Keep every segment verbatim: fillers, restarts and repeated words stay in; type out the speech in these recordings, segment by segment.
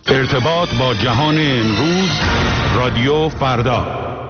ارتباط با جهان امروز، رادیو فردا.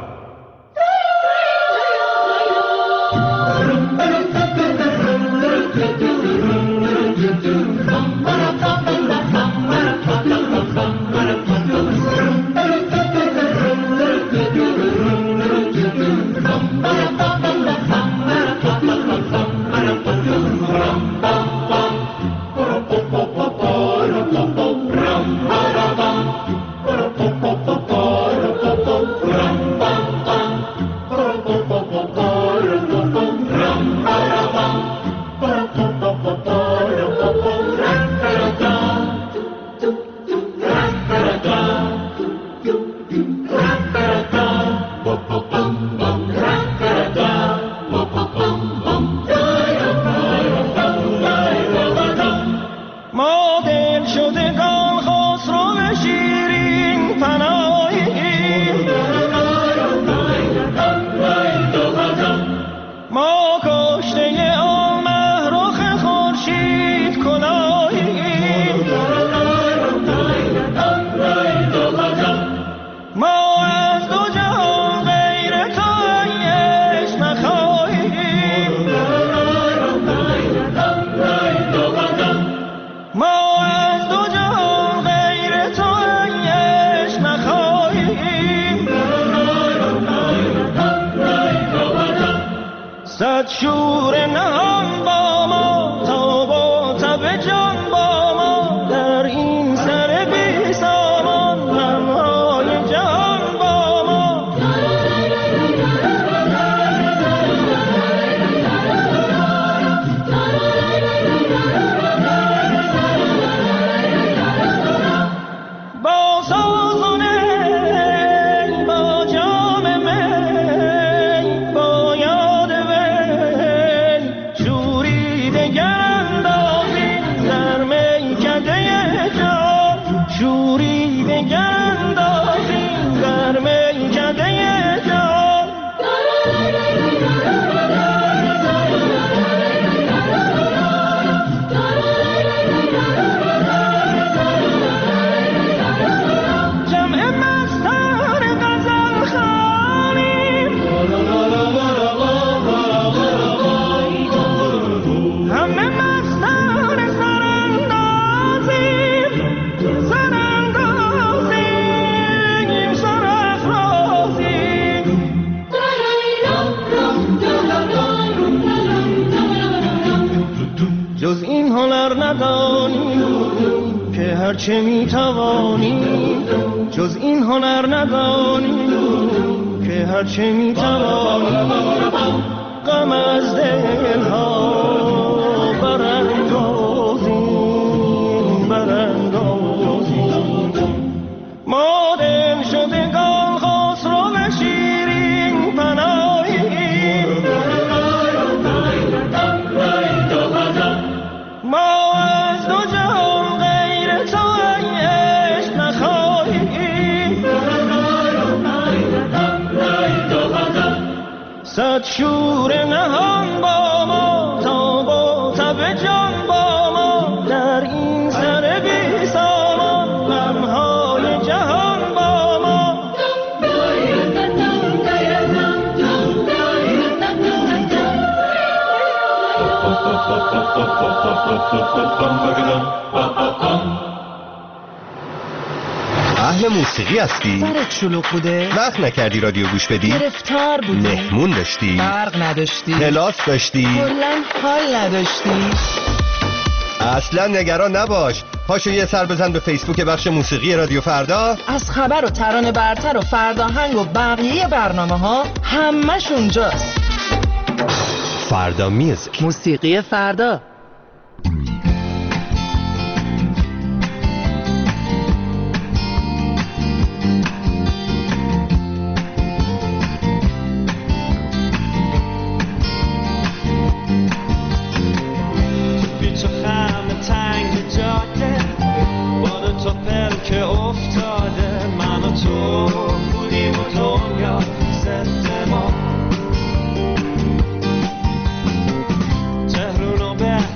چه میتوانی جز این هنر ندانی که هر چه میتوانی غم از دلها براندازیم براندازیم ما دل شدگان خسرو و شیرین پناهیم ما از دو جهان غیر تو عشق نخواهیم صد شور نهان با ما تا با تب جان با ما در این سر بی سامان غمهای جهان با ما اهل موسیقی هستی؟ سرت شلوغ بوده؟ وقت نکردی رادیو گوش بدی؟ گرفتار بودی؟ مهمون داشتی؟ برق نداشتی؟ کلاس داشتی؟ کلاً حال نداشتی؟ اصلا نگران نباش، پاشو یه سر بزن به فیسبوک بخش موسیقی رادیو فردا. از خبر و ترانه برتر و فرداهنگ و بقیه برنامه ها همش اونجاست. فردا میوزیک، موسیقی فردا. تهرون و به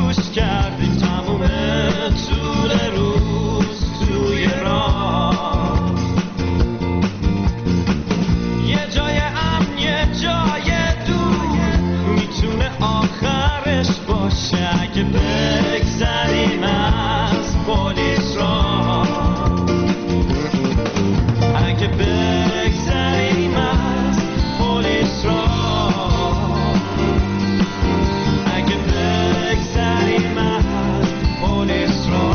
فراموش کردیم تموم طول روز توی راه. یه جای امن یه جای دور میتونه آخرش باشه اگه بگذریم از پلیس را، اگه بگذریم از پلیس را، اگه بگذریم از پلیس را.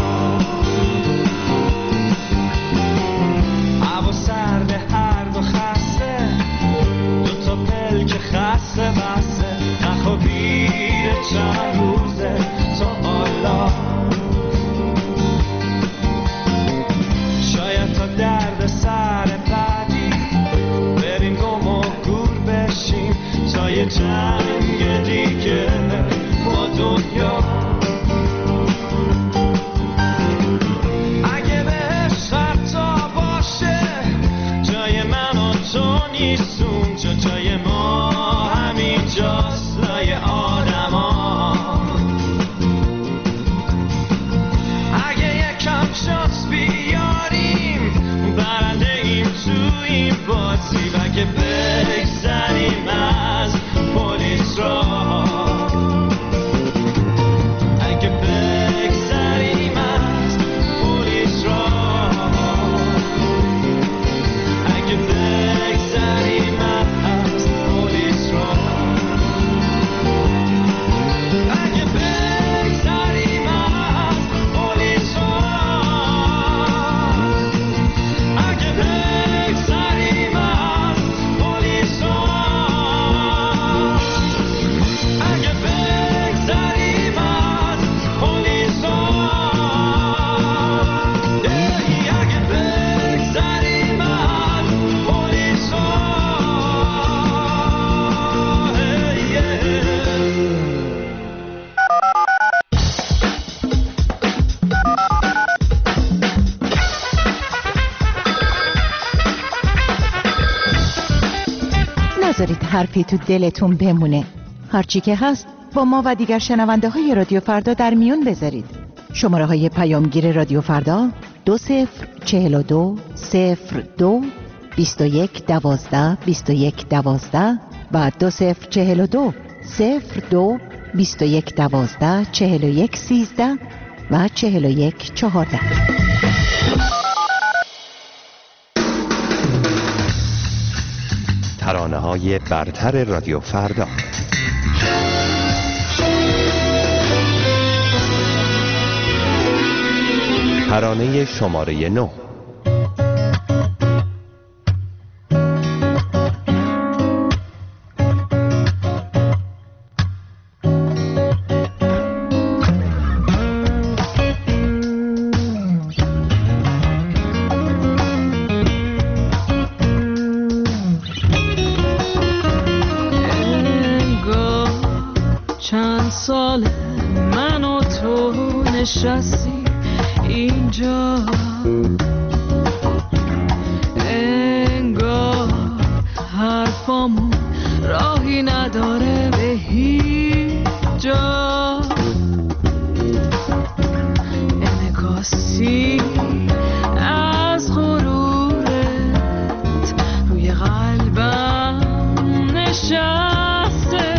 هوا سرد هر دو خسته، دو تا پلک خسته بسته، نخوابیده چند روزه تا حالا. شاید تا درد سر بعدی بریم گم و گور بشیم تا یه جنگ دیگه با دنیا. اگه بهش حتی باشه جای من و تو نیست اونجا، جای ما همین جاست لای آدم ها. اگه یکم شانس بیاریم برنده ایم تو این بازی، و اگه بگذریم از پلیس را، اگه بگذریم از پلیس را، اگه بگذریم از پلیس را، اگه بگذریم از پلیس را، اگه بگذریم از پلیس را، اگه بگذریم از پلیس را، اگه بگذریم از پلیس را. نذارید حرفی تو دلتون بمونه. هرچی که هست با ما و دیگر شنونده های رادیو فردا در میون بذارید. شماره های پیامگیر رادیو فردا دو صفر چهل و دو صفر دو بیست و یک دوازده بیست و یک دوازده و دو صفر چهل و دو صفر دو بیست و یک دوازده چهل و یک سیزده و چهل و یک چهارده. ترانه های برتر رادیو فردا. ترانه شماره نه. سال من و تو نشستی اینجا، انگار حرفامون راهی نداره به هیچ جا. انعکاسی از غرورت روی قلبم نشسته،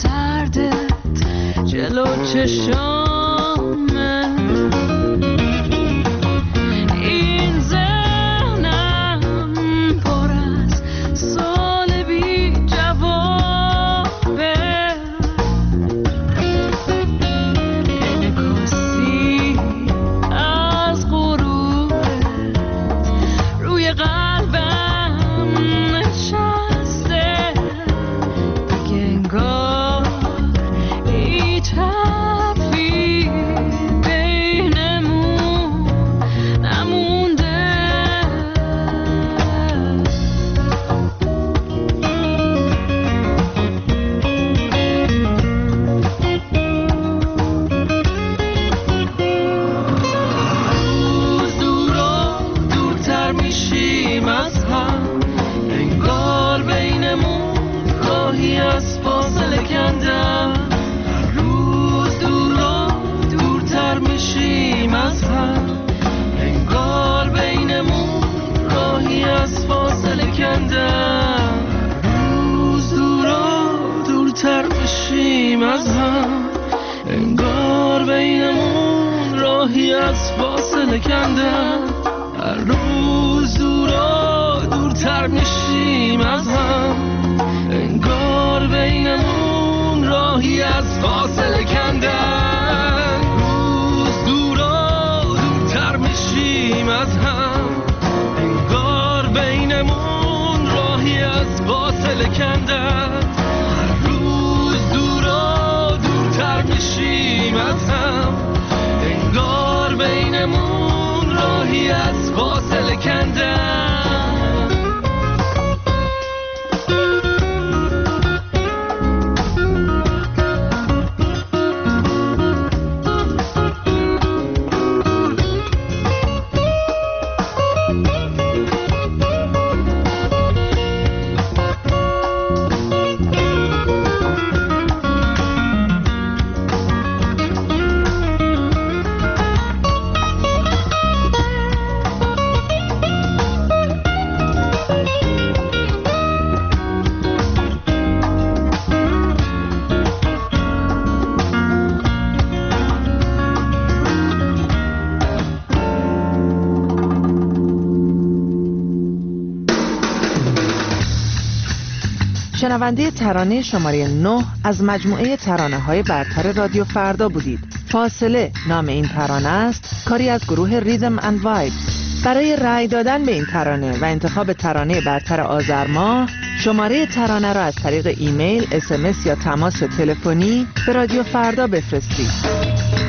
چشامه راهی از فاصله کندم، هر روز دورا دورتر میشیم از هم، انگار بینمون راهی از فاصله کندم، روز دورا دورتر میشیم از هم، انگار بینمون راهی از فاصله کندم، هر روز دورا دورتر میشیم از هم، انگار بینمون راهی از فاصله کندم. شنونده ترانه شماره نه از مجموعه ترانه‌های برتر رادیو فردا بودید. فاصله نام این ترانه است، کاری از گروه ریدم اند وایب. برای رأی دادن به این ترانه و انتخاب ترانه برتر آذر ماه، شماره ترانه را از طریق ایمیل، اس ام اس یا تماس تلفنی به رادیو فردا بفرستید.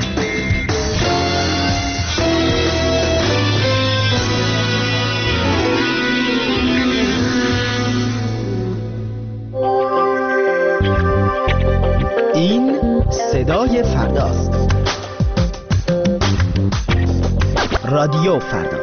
این صدای فرداست. رادیو فردا.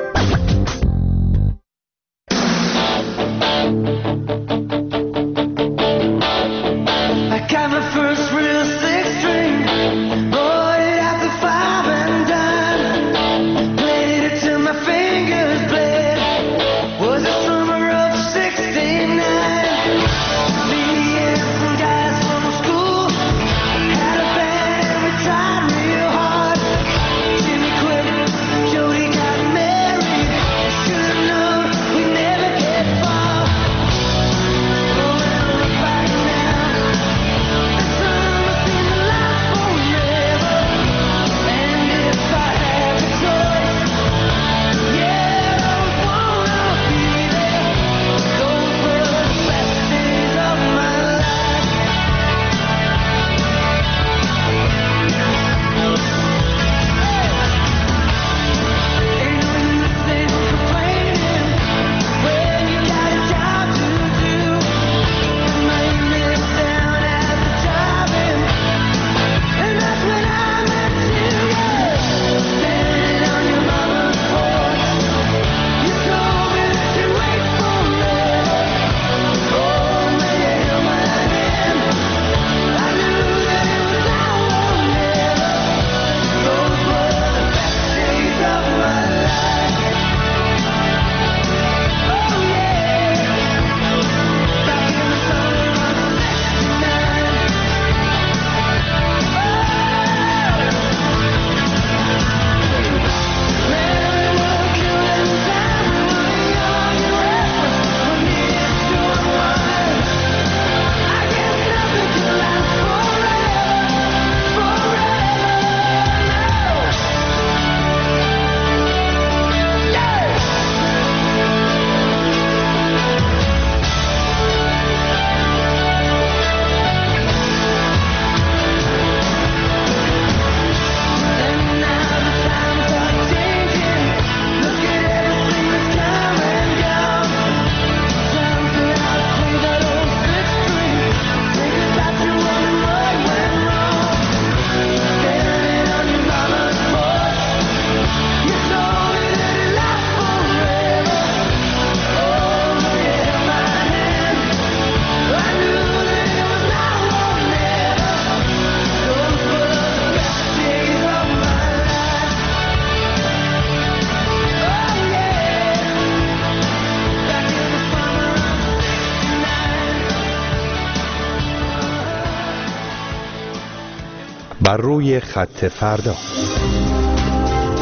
بر روی خط فردا.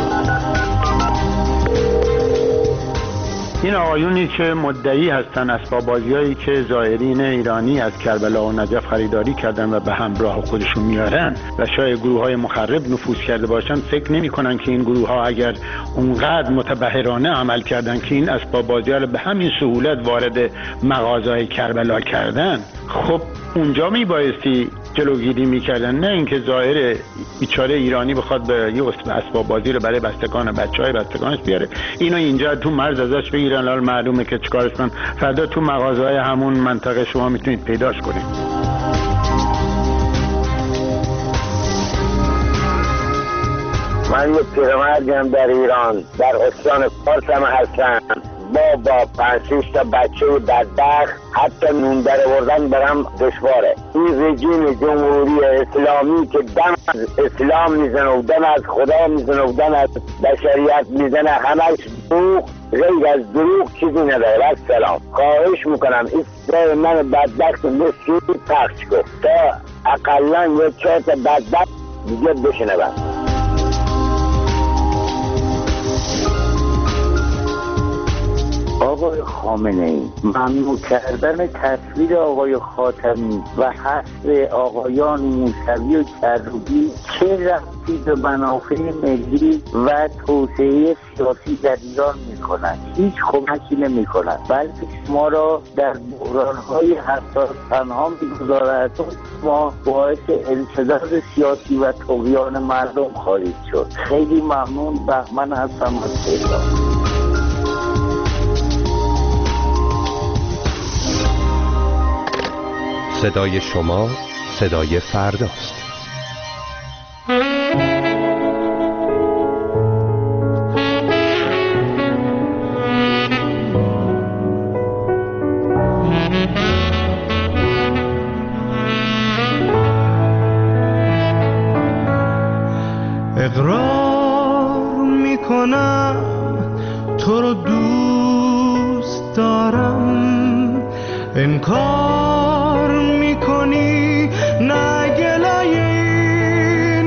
این آقایونی که مدعی هستن اسباب بازیایی که زائرین ایرانی از کربلا و نجف خریداری کردن و به همراه خودشون میارن و شاید گروه های مخرب نفوذ کرده باشن، فکر نمی کنن که این گروه ها اگر اونقدر متبحرانه عمل کردن که این اسباب بازی ها رو به همین سهولت وارد مغازهای کربلا کردن، خب اونجا می بایستی جلوگیری میکردن، نه اینکه ظاهر بیچاره ایرانی بخواد به یه اسباب بازی رو برای بستگان بچهای بستگانش بیاره، اینو اینجا تو مرز ازش بگیرن. حالا معلومه که چیکارش کنن، فردا تو مغازه‌های همون منطقه شما میتونید پیداش کنید. من یه پیرمردم در ایران در استان فارس هم هستم، با با پنج شش تا بچه بدبخت حتی نون در آوردن برام دشواره. این رژیم جمهوری اسلامی که دم از اسلام میزنه و دم از خدا میزنه و دم از بشریت میزنه، همش دروغ، غیر از دروغ چیزی نداره. السلام، خواهش میکنم این من بدبخت مسکین پخش کن تا اقلا یه چهار تا بدبخت دیگه بشنون. آقای خامنه ای، ممنوع کردن تصویر آقای خاتمی و حذف آقایان موسوی و کروبی چه ربطی به منافع ملی و توسعه سیاسی در ایران میکنند؟ هیچ کمکی نمیکنند، بلکه شما را در بحرانهای حساس تنها میگذارد. ما باعث انسداد سیاسی و طغیان مردم خواهید شد. خیلی ممنون. بهمن هستم از تهران. صدای شما صدای فرداست. اقرار میکنم تو رو دوست دارم، انکار میکنی نه گلایی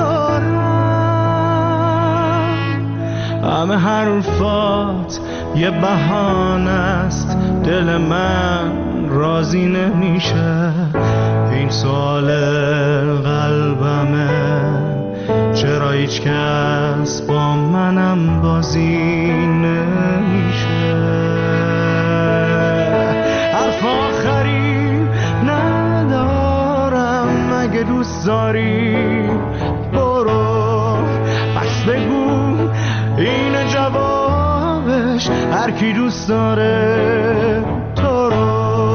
ندارم. همه حرفات یه بهانه است، دل من راضی نمیشه. این سوال قلبمه، چرا هیچ کس با منم بازی نمیشه. حرف آخری ندارم، اگه دوست داری برو، پس بگو این جوابش، هر کی دوست داره تو رو.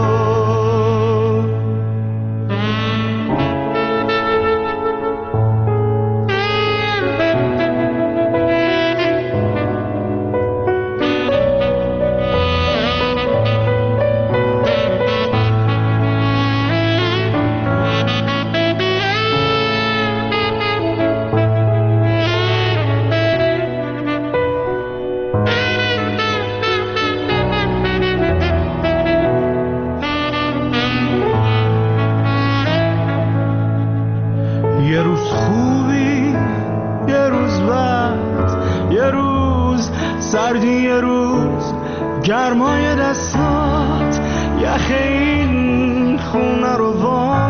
یه روز خوبی، یه روز بد، یه روز سردی، یه روز گرمای دستات یخ این خونه رو وا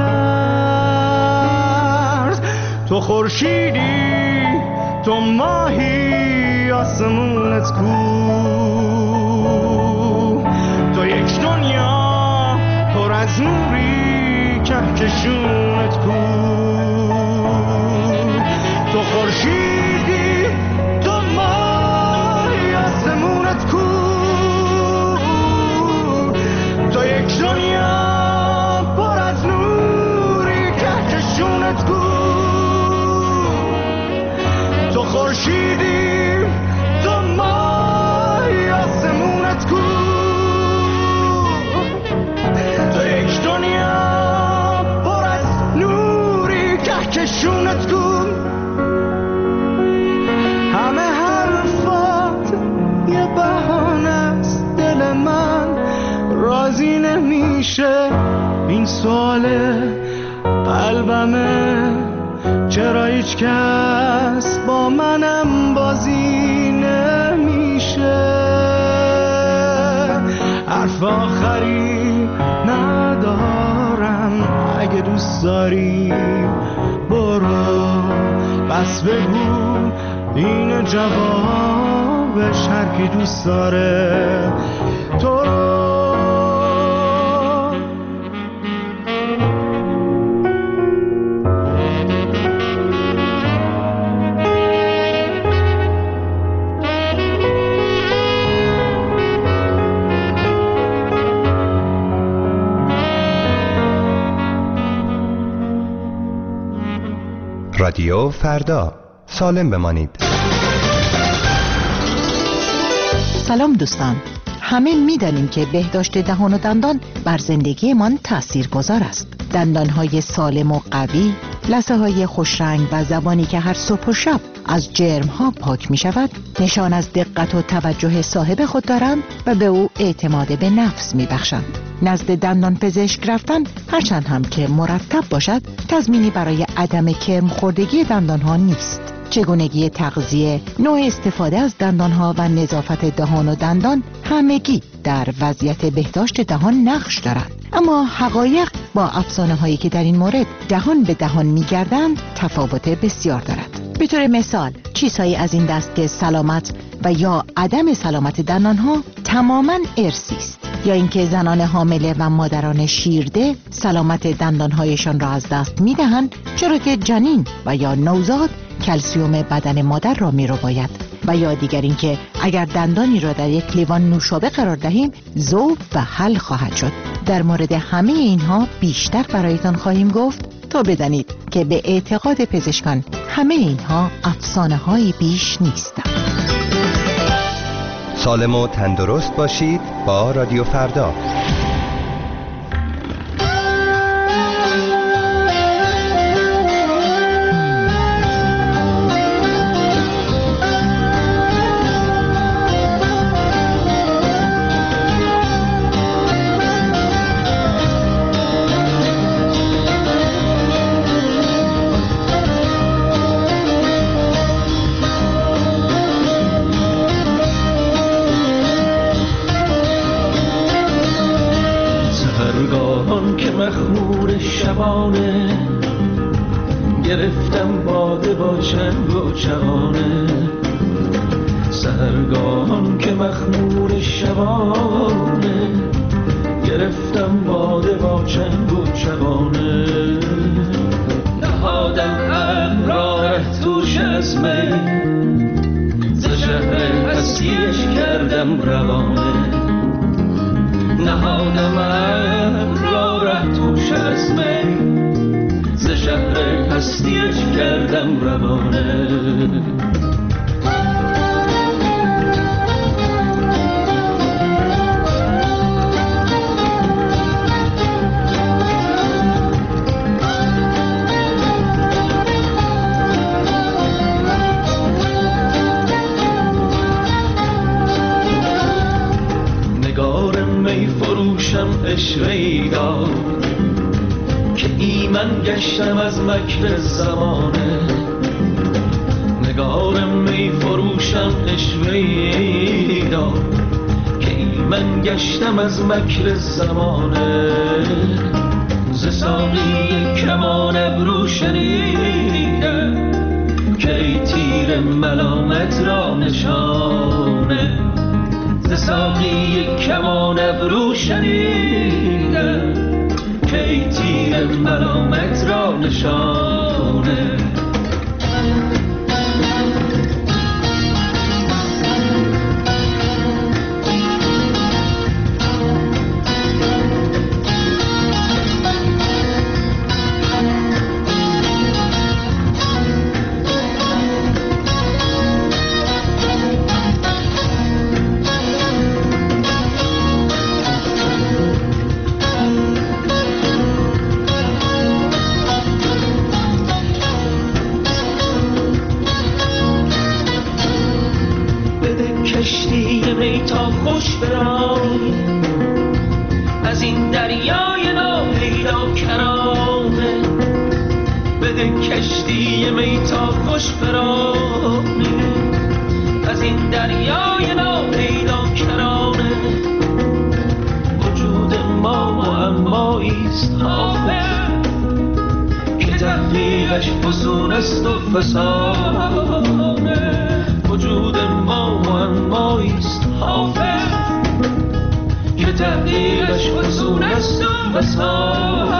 میکرد. تو خورشیدی، تو ماهی، آسمونت کو، تو یک دنیا پر از نوری، کهکشونت کو. تو خورشیدی، تو ماهی، آسمونت کو، تو یک دنیا پر از نوری، کهکشونت کو. تو خورشیدی، تو ماهی، آسمونت کو، تو یک دنیا پر از نوری، کهکشونت کو. همه حرفات یه بهانه است، دل من راضی نمیشه. این سوال قلبمه، چرا هیچ کس با منم بازی نمیشه. حرف آخری ندارم، اگه دوست داری برو، بس بگو این جوابش، هر کی دوست داره تو رو. رادیو فردا، سالم بمانید. سلام دوستان، همه می‌دانیم که بهداشت دهان و دندان بر زندگیمان تاثیرگذار است. دندانهای سالم و قوی، لثه‌های خوشرنگ و زبانی که هر صبح و شب از جرم‌ها پاک می‌شود، نشان از دقت و توجه صاحب خود دارند و به او اعتماد به نفس می‌بخشند. نزد دندان پزشک رفتن هرچند هم که مرتب باشد، تضمینی برای عدم کرم خوردگی دندان‌ها نیست. چگونگی تغذیه، نوع استفاده از دندان‌ها و نظافت دهان و دندان همگی در وضعیت بهداشت دهان نقش دارد. اما حقایق با افسانه‌هایی که در این مورد دهان به دهان می‌گردند تفاوت بسیار دارد. به طور مثال، چیزهایی از این دست که سلامت و یا عدم سلامت دندان‌ها تماماً ارثی است، یا اینکه زنان حامله و مادران شیرده سلامت دندان‌هایشان را از دست می‌دهند، چرا که جنین و یا نوزاد کلسیوم بدن مادر را می‌رباید، و یا دیگر اینکه اگر دندانی را در یک لیوان نوشابه قرار دهیم ذوب و حل خواهد شد. در مورد همه اینها بیشتر برایتان خواهیم گفت تا بدانید که به اعتقاد پزشکان همه اینها افسانه‌های بیش نیستند. سالم و تندرست باشید با رادیو فردا. مخمور شبانه گرفتم باده با چنگ و چغانه، سحرگاهان که مخمور شبانه گرفتم باده با چنگ و چغانه، نهادم امراه توش از می ز شهر هستیش کردم روانه، نهادم امراه توش از می ز شهر هستیش کردم روانه. اشوه‌ای دار که ایمن گشتم از مکر زمانه، نگار می فروشم اشوه‌ای دار که ایمن گشتم از مکر زمانه، ز ساقی کمان ابرو شنیدم که ای تیر ملامت را نشانه، ز ساقی کمان ابرو شنیدم که ای تیر ملامت را نشانه. کشتی می تا خوش برای از این دریای ناپیدا کرانه، بده کشتی می تا خوش برای از این دریای ناپیدا کرانه، معماییست حافظ که تحقیقش فسون است و فسانه. وجود ما معماییست حافظ که تحقیقش فسون است و فسانه.